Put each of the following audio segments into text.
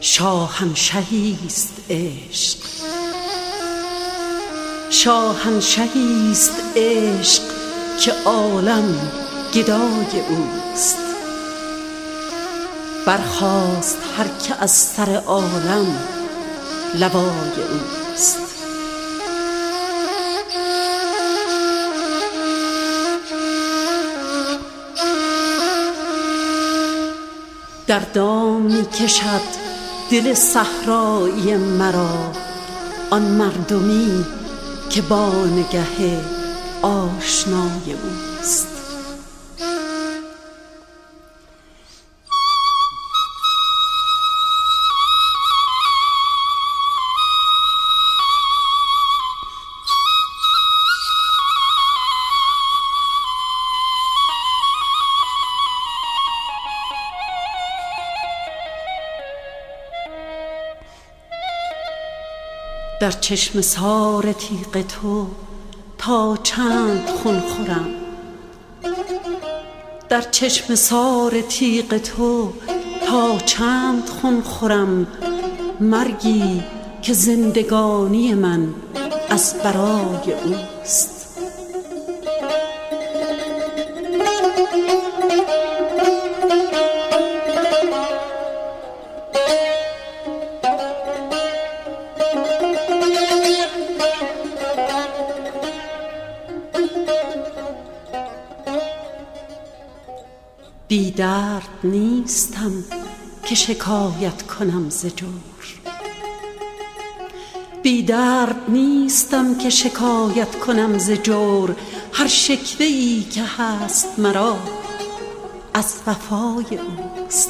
شاهنشهیست عشق، شاهنشهیست عشق که عالم گدای اوست. برخاست هر که از سر عالم لوای اوست. در دام می کشد دل صحرایی مرا آن مردمی که با نگه آشنای اوست. در چشمه‌سار تیغ تو تا چند خون خورم، در چشمه‌سار تیغ تو تا چند خون خورم، مرگی که زندگانی من از برای اوست. بی درد نیستم که شکایت کنم ز جور، بی درد نیستم که شکایت کنم ز جور. هر شکوه‌ای که هست مرا از وفای اوست.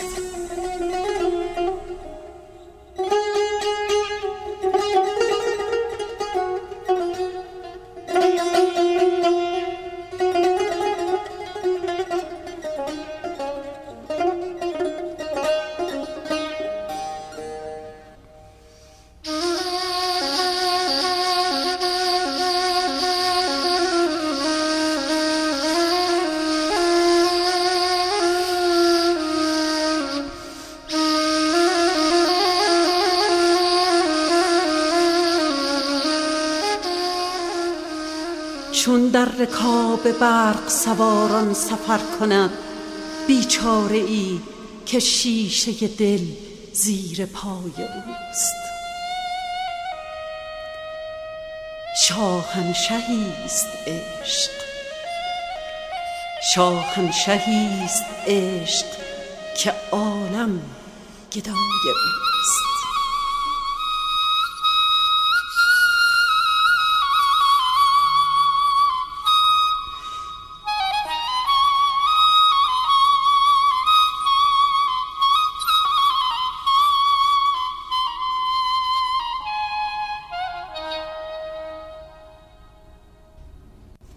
چون در رکاب برق سواران سفر کند بیچاره ای که شیشه دل زیر پای اوست. شاهنشهیست عشق، شاهنشهیست عشق که عالم گدای اوست.